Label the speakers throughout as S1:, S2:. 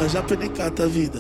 S1: já penicata a vida.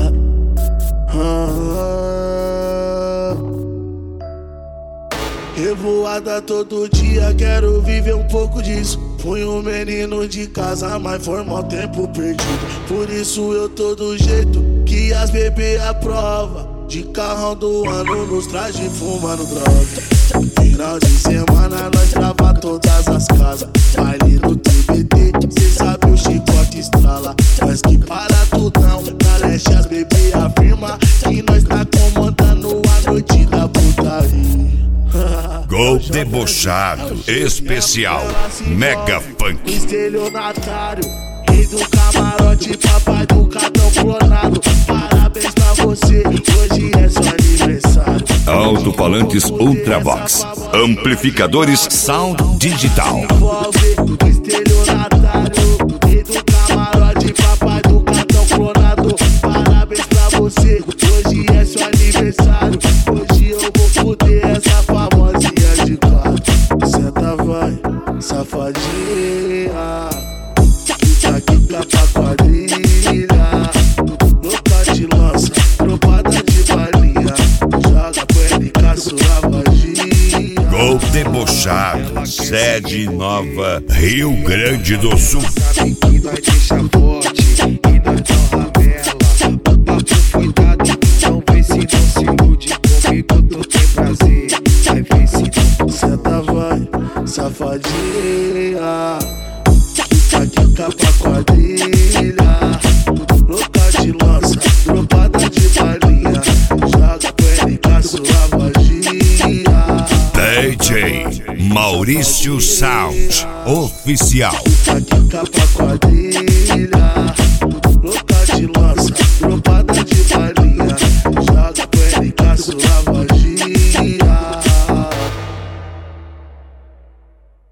S1: Revoada todo dia, quero viver um pouco disso. Fui um menino de casa, mas foi mó tempo perdido. Por isso eu tô do jeito que as bebê aprova. De carrão do ano nos traje fumando droga. Final de semana nós trava todas as casas. Baile no TBT, cê sabe o chicote estrala. Nós que para tudão, na leste as bebê afirma que nós tá comandando a noite da putaria.
S2: Gol debochado, especial, mega funk.
S1: Estelionatário, rei do camarote, papai do cartão clonado. Parabéns pra você, hoje é seu aniversário.
S2: Alto-falantes Ultravox, amplificadores Sound Digital.
S1: Estelionatário, rei do camarote, papai do cartão clonado. Parabéns pra você, hoje é seu aniversário. Hoje eu vou fuder essa famosinha de quatro. Senta vai, safadinha, quica pra quadrilha. Louca de lança, tropada de balinha. Joga pro LK, sua magia.
S2: Gol debochado, sede nova, Rio Grande do Sul.
S3: Sabe que nós deixa forte e nós não ramela. O papo foi dado, então vê se não se ilude. Comigo tu tem prazer, vai ver se não.
S1: Senta vai, safadinha, quica pra quadrilha. Louca de lança, tropada de balinha. Joga pro LK, sua magia.
S2: DJ Maurício Sound Oficial.
S1: Quica pra quadrilha.